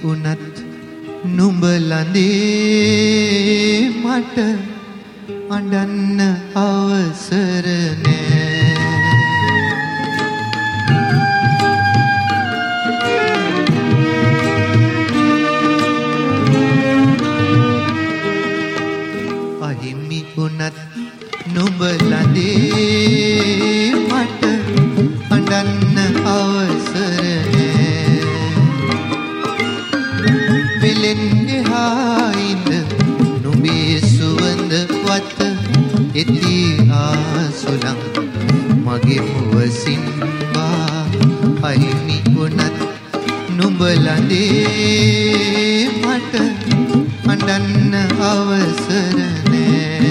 වුණත් නුඹ ළඳේ මට අඬන්න අවසර නෑ. අහිමි වුණත් නුඹ ළඳේ මට අඬන්න අවසර නෑ. වෙලෙන්නේ හායිද නුඹේ සුවඳ වත එති ආසුලං මගේ මුවසින් බා. අහිමි වුණත් නුඹ ළඳේ මට අඬන්න අවසර නෑ.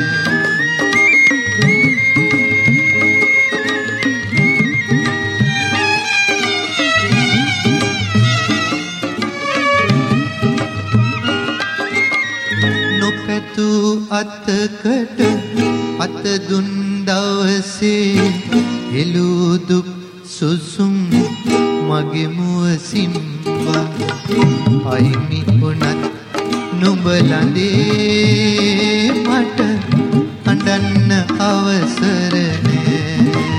නොපැතු අතකට අත දුන් දවසේ හෙළූ දුක් සුසුම් මගේ මුවසින් බා. අහිමි වුණත් නුඹ ළඳේ මට අඬන්න අවසර නෑ.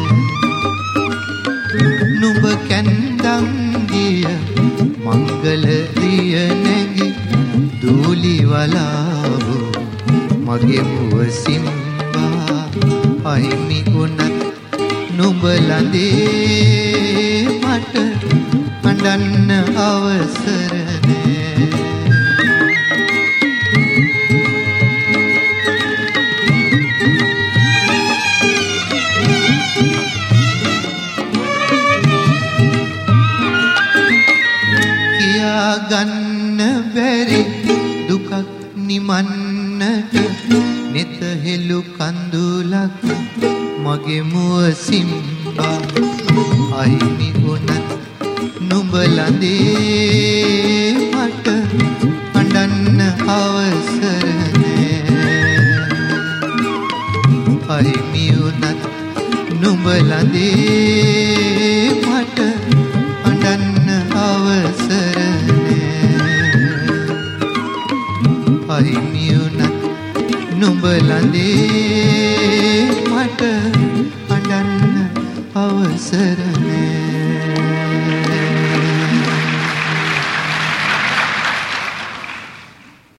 නුඹ කැන්දම් ගිය මංගල දිය නැගි දූලි වලාවු මගේ මුවසින් බා. අහිමි වුණත් නුඹ ළඳේ මට අඬන්න අවසර නෑ. ගන්න බැරි දුකක් නිමන්නට නෙත හෙළු කඳුලක් මගේ මුවසින් බා. අහිමි වුණත් නුඹ ළඳේ මට අඬන්න අවසර නෑ. අහිමි වුණත් නුඹ ළඳේ මට අඬන්න අවසර අහිමි වුණත් නුඹ ළඳේ මට අඬන්න අවසර